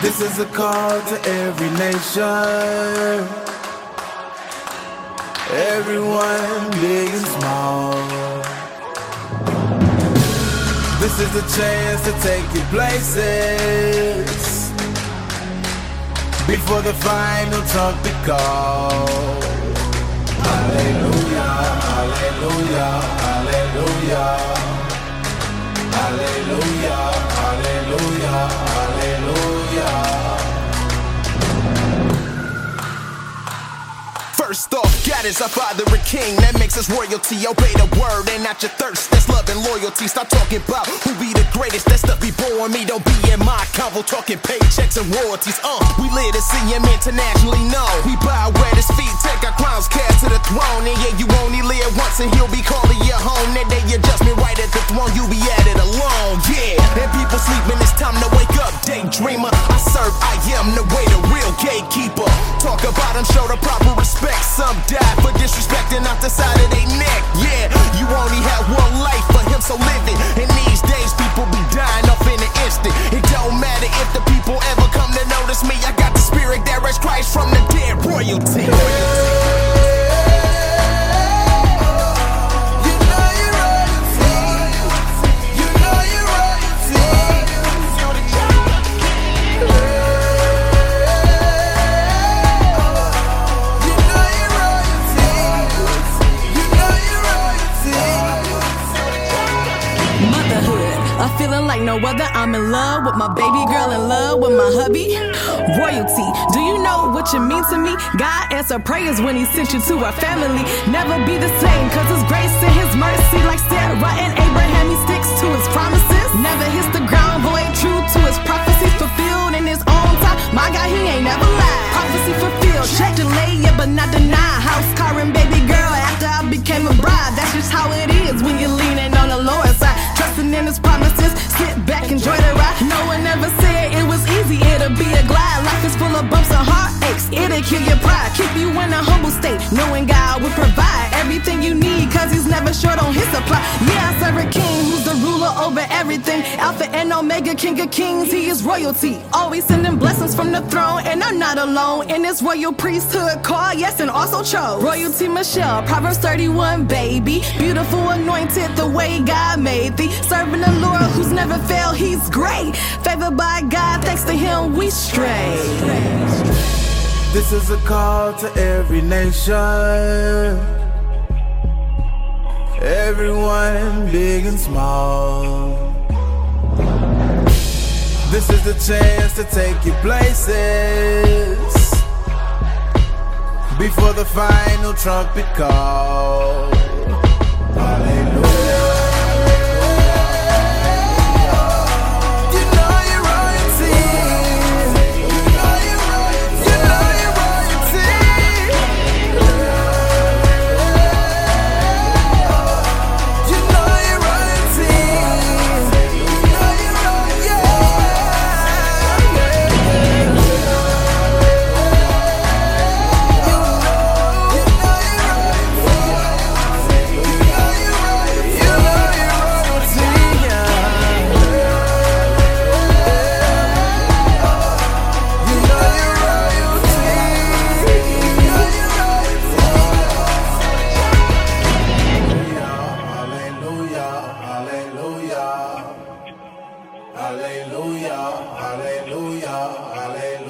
This is a call to every nation, everyone big and small. This is the chance to take your places before the final trumpet call. Hallelujah, hallelujah, hallelujah, hallelujah, hallelujah, hallelujah. First off, God is our Father and King. That makes us royalty. Obey the word and not your thirst. That's love and loyalty. Stop talking about who be the greatest. That stuff be boring me. Don't be in my convo talking paychecks and royalties. We live to see him internationally known. We bow at his feet, take our crowns, cast to the throne. And yeah, you only live once and he'll be calling you home. That day you judgment right at the throne, you be at it alone. Yeah, and people sleeping, it's time to wake up, daydreamer. I serve, I am the way, the real gatekeeper. Talk about him, show the proper respect. Some die for disrespecting off the side of their neck. Yeah, you only have one life for him, so live it. And these days people be dying off in an instant. It don't matter if the people ever come to notice me. I got the spirit that raised Christ from the dead, royalty. Feeling like no other, I'm in love with my baby girl, in love with my hubby. Royalty, do you know what you mean to me? God answered prayers when he sent you to our family. Never be the same, cause his grace and his mercy, like Sarah and Abraham, he sticks to his promises. Never hits the ground void, true to his prophecies, fulfilled in his own time. My God, he ain't never lied. Prophecy fulfilled, check delay, yeah, but not deny. House, car, and baby girl, after I became a bride. That's just how it is when you're leaning on the Lord's side, trusting in his promises. Sit back, enjoy the ride. No one ever said it was easy, it'll be a glide. Life is full of bumps and heartaches, it'll kill your pride. Keep you in a humble state, knowing God will provide everything you need, cause he's never short on his supply. Yeah, I serve a king who's the ruler over everything. Alpha and Omega, King of Kings, he is royalty. Always sending blessings from the throne, and I'm not alone in this royal priesthood call, yes, and also chose royalty Michelle, Proverbs 31, baby. Beautiful, anointed the way God made thee. Serving the Lord who's never failed, he's great. Favored by God, thanks to him we stray. This is a call to every nation, everyone big and small. This is the chance to take your places before the final trumpet call. Hallelujah. Hallelujah, hallelujah, hallelujah.